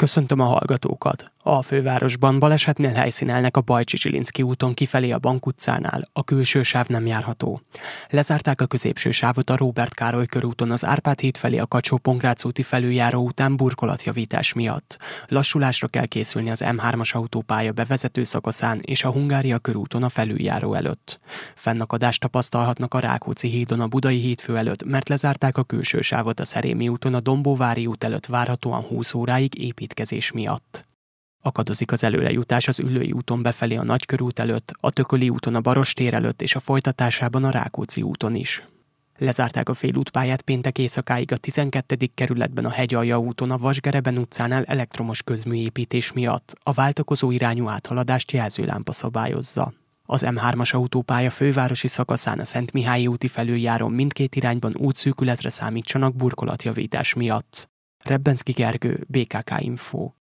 Köszöntöm a hallgatókat! A fővárosban balesetnél helyszínelnek a Bajcsy-Zsilinszky úton kifelé a Bank utcánál, a külső sáv nem járható. Lezárták a középső sávot a Róbert Károly körúton az Árpád híd felé a Kacsó-Pongrác úti felüljáró után burkolatjavítás miatt. Lassulásra kell készülni az M3-as autópálya bevezető szakaszán és a Hungária körúton a felüljáró előtt. Fennakadást tapasztalhatnak a Rákóczi hídon a Budai hídfő előtt, mert lezárták a külső sávot a Szerémi úton a Dombóvári út előtt várhatóan 20 óráig építkezés miatt. Akadozik az előrejutás az Üllői úton befelé a Nagykörút előtt, a Tököli úton a Barostér előtt és a folytatásában a Rákóczi úton is. Lezárták a félútpályát péntek éjszakáig a 12. kerületben a Hegyalja úton a Vasgereben utcánál elektromos közműépítés miatt, a váltakozó irányú áthaladást jelzőlámpa szabályozza. Az M3-as autópálya fővárosi szakaszán a Szentmihályi úti felüljárón mindkét irányban útszűkületre számítsanak burkolatjavítás miatt. Rebbenszky Gergő, BKK Info.